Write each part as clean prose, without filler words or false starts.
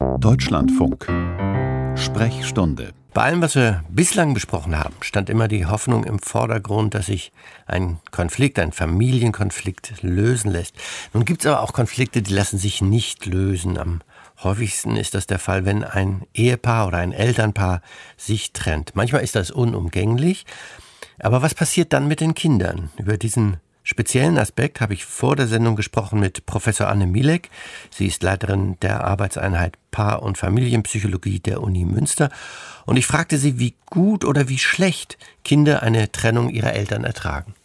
Deutschlandfunk. Sprechstunde. Bei allem, was wir bislang besprochen haben, stand immer die Hoffnung im Vordergrund, dass sich ein Familienkonflikt lösen lässt. Nun gibt es aber auch Konflikte, die lassen sich nicht lösen. Am häufigsten ist das der Fall, wenn ein Ehepaar oder ein Elternpaar sich trennt. Manchmal ist das unumgänglich. Aber was passiert dann mit den Kindern? Über diesen speziellen Aspekt habe ich vor der Sendung gesprochen mit Professor Anne Mielek. Sie ist Leiterin der Arbeitseinheit Paar- und Familienpsychologie der Uni Münster. Und ich fragte sie, wie gut oder wie schlecht Kinder eine Trennung ihrer Eltern ertragen.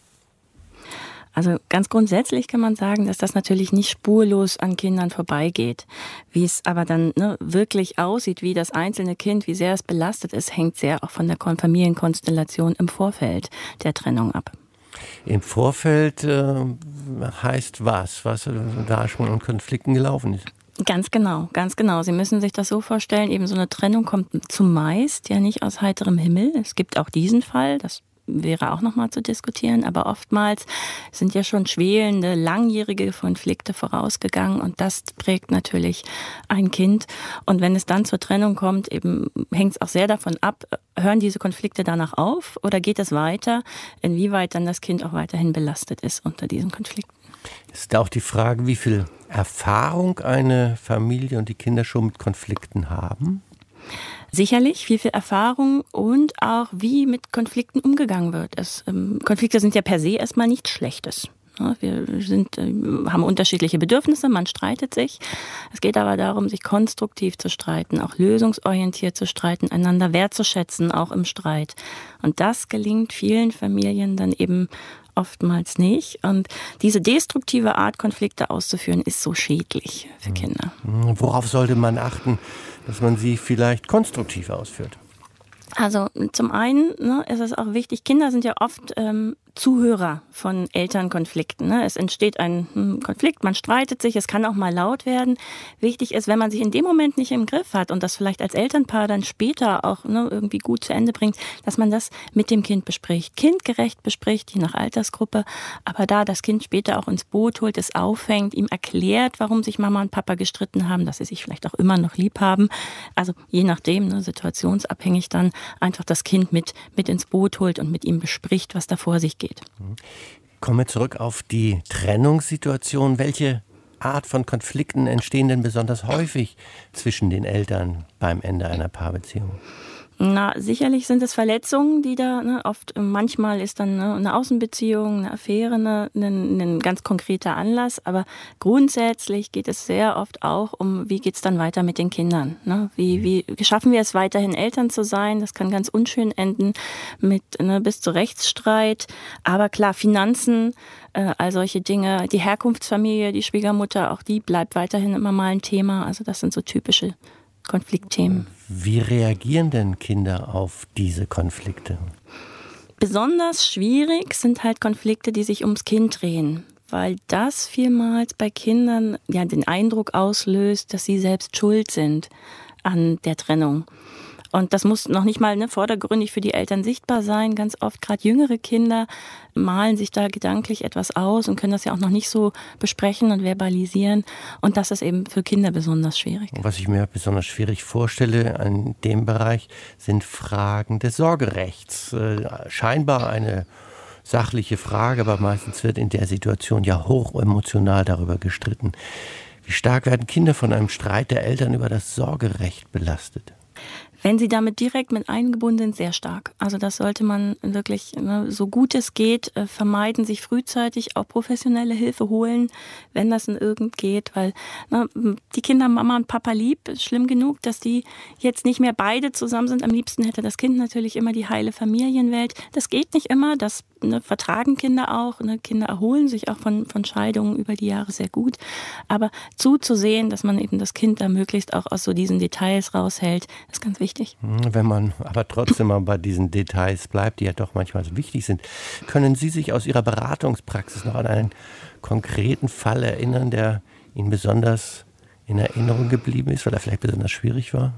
Also ganz grundsätzlich kann man sagen, dass das natürlich nicht spurlos an Kindern vorbeigeht. Wie es aber dann wirklich aussieht, wie das einzelne Kind, wie sehr es belastet ist, hängt sehr auch von der Familienkonstellation im Vorfeld der Trennung ab. Im Vorfeld heißt was da schon an Konflikten gelaufen ist? Ganz genau, ganz genau. Sie müssen sich das so vorstellen, eben so eine Trennung kommt zumeist ja nicht aus heiterem Himmel. Es gibt auch diesen Fall, das wäre auch nochmal zu diskutieren, aber oftmals sind ja schon schwelende, langjährige Konflikte vorausgegangen und das prägt natürlich ein Kind. Und wenn es dann zur Trennung kommt, eben hängt es auch sehr davon ab, hören diese Konflikte danach auf oder geht es weiter, inwieweit dann das Kind auch weiterhin belastet ist unter diesen Konflikten. Ist auch die Frage, wie viel Erfahrung eine Familie und die Kinder schon mit Konflikten haben? Sicherlich viel Erfahrung und auch wie mit Konflikten umgegangen wird. Konflikte sind ja per se erstmal nichts Schlechtes. Wir haben unterschiedliche Bedürfnisse, man streitet sich. Es geht aber darum, sich konstruktiv zu streiten, auch lösungsorientiert zu streiten, einander wertzuschätzen, auch im Streit. Und das gelingt vielen Familien dann eben oftmals nicht. Und diese destruktive Art, Konflikte auszuführen, ist so schädlich für Kinder. Worauf sollte man achten, dass man sie vielleicht konstruktiv ausführt? Also zum einen ist es auch wichtig, Kinder sind ja oft Zuhörer von Elternkonflikten. Es entsteht ein Konflikt, man streitet sich, es kann auch mal laut werden. Wichtig ist, wenn man sich in dem Moment nicht im Griff hat und das vielleicht als Elternpaar dann später auch irgendwie gut zu Ende bringt, dass man das mit dem Kind bespricht. Kindgerecht bespricht, je nach Altersgruppe, aber da das Kind später auch ins Boot holt, es auffängt, ihm erklärt, warum sich Mama und Papa gestritten haben, dass sie sich vielleicht auch immer noch lieb haben. Also je nachdem, situationsabhängig dann einfach das Kind mit ins Boot holt und mit ihm bespricht, was da vor sich geht. Kommen wir zurück auf die Trennungssituation. Welche Art von Konflikten entstehen denn besonders häufig zwischen den Eltern beim Ende einer Paarbeziehung? Sicherlich sind es Verletzungen, die da oft, manchmal ist dann eine Außenbeziehung, eine Affäre, ein ganz konkreter Anlass, aber grundsätzlich geht es sehr oft auch um, wie geht's dann weiter mit den Kindern? Wie schaffen wir es weiterhin, Eltern zu sein? Das kann ganz unschön enden mit bis zu Rechtsstreit, aber klar, Finanzen, all solche Dinge, die Herkunftsfamilie, die Schwiegermutter, auch die bleibt weiterhin immer mal ein Thema, also das sind so typische Konfliktthemen. Wie reagieren denn Kinder auf diese Konflikte? Besonders schwierig sind halt Konflikte, die sich ums Kind drehen, weil das vielmals bei Kindern ja den Eindruck auslöst, dass sie selbst schuld sind an der Trennung. Und das muss noch nicht mal vordergründig für die Eltern sichtbar sein. Ganz oft, gerade jüngere Kinder, malen sich da gedanklich etwas aus und können das ja auch noch nicht so besprechen und verbalisieren. Und das ist eben für Kinder besonders schwierig. Was ich mir besonders schwierig vorstelle in dem Bereich, sind Fragen des Sorgerechts. Scheinbar eine sachliche Frage, aber meistens wird in der Situation ja hochemotional darüber gestritten. Wie stark werden Kinder von einem Streit der Eltern über das Sorgerecht belastet? Wenn sie damit direkt mit eingebunden sind, sehr stark. Also das sollte man wirklich, so gut es geht, vermeiden, sich frühzeitig auch professionelle Hilfe holen, wenn das irgend geht, weil die Kinder haben Mama und Papa lieb, ist schlimm genug, dass die jetzt nicht mehr beide zusammen sind. Am liebsten hätte das Kind natürlich immer die heile Familienwelt. Das geht nicht immer, das vertragen Kinder auch. Kinder erholen sich auch von Scheidungen über die Jahre sehr gut. Aber zuzusehen, dass man eben das Kind da möglichst auch aus so diesen Details raushält, ist ganz wichtig. Wenn man aber trotzdem mal bei diesen Details bleibt, die ja doch manchmal so wichtig sind, können Sie sich aus Ihrer Beratungspraxis noch an einen konkreten Fall erinnern, der Ihnen besonders in Erinnerung geblieben ist, weil er vielleicht besonders schwierig war?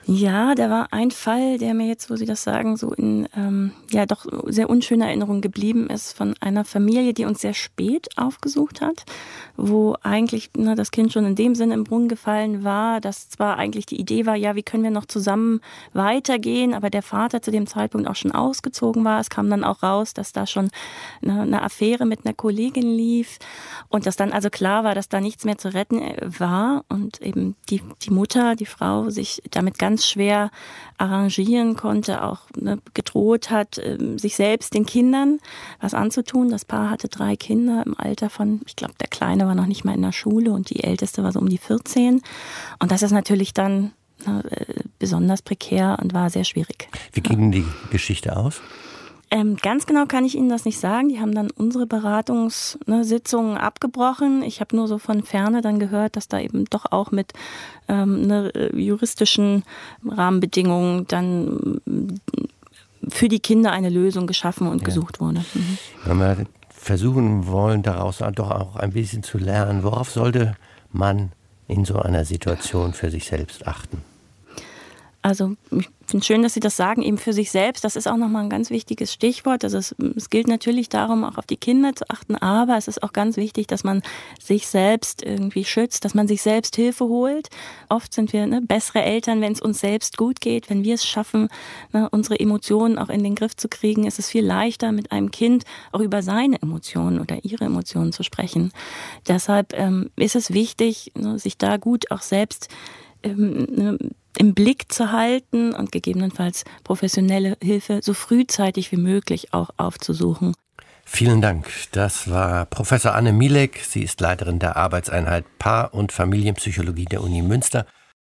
Ja, da war ein Fall, der mir jetzt, wo Sie das sagen, so in doch sehr unschöne Erinnerung geblieben ist, von einer Familie, die uns sehr spät aufgesucht hat, wo eigentlich das Kind schon in dem Sinne im Brunnen gefallen war, dass zwar eigentlich die Idee war, ja, wie können wir noch zusammen weitergehen, aber der Vater zu dem Zeitpunkt auch schon ausgezogen war. Es kam dann auch raus, dass da schon eine Affäre mit einer Kollegin lief und dass dann also klar war, dass da nichts mehr zu retten war und eben die Mutter, die Frau, sich damit ganz schwer arrangieren konnte, auch gedroht hat, sich selbst den Kindern was anzutun. Das Paar hatte 3 Kinder im Alter von, ich glaube, der Kleine war noch nicht mal in der Schule und die Älteste war so um die 14. Und das ist natürlich dann besonders prekär und war sehr schwierig. Wie ging die Geschichte aus? Ganz genau kann ich Ihnen das nicht sagen. Die haben dann unsere Beratungssitzungen abgebrochen. Ich habe nur so von Ferne dann gehört, dass da eben doch auch mit juristischen Rahmenbedingungen dann für die Kinder eine Lösung geschaffen und gesucht wurde. Mhm. Wenn wir versuchen wollen, daraus doch auch ein bisschen zu lernen, worauf sollte man in so einer Situation für sich selbst achten? Also ich finde schön, dass Sie das sagen, eben für sich selbst. Das ist auch nochmal ein ganz wichtiges Stichwort. Also es gilt natürlich darum, auch auf die Kinder zu achten, aber es ist auch ganz wichtig, dass man sich selbst irgendwie schützt, dass man sich selbst Hilfe holt. Oft sind wir bessere Eltern, wenn es uns selbst gut geht, wenn wir es schaffen, unsere Emotionen auch in den Griff zu kriegen. Ist es viel leichter, mit einem Kind auch über seine Emotionen oder ihre Emotionen zu sprechen. Deshalb ist es wichtig, sich da gut auch selbst im Blick zu halten und gegebenenfalls professionelle Hilfe so frühzeitig wie möglich auch aufzusuchen. Vielen Dank. Das war Professor Anne Mielek. Sie ist Leiterin der Arbeitseinheit Paar- und Familienpsychologie der Uni Münster.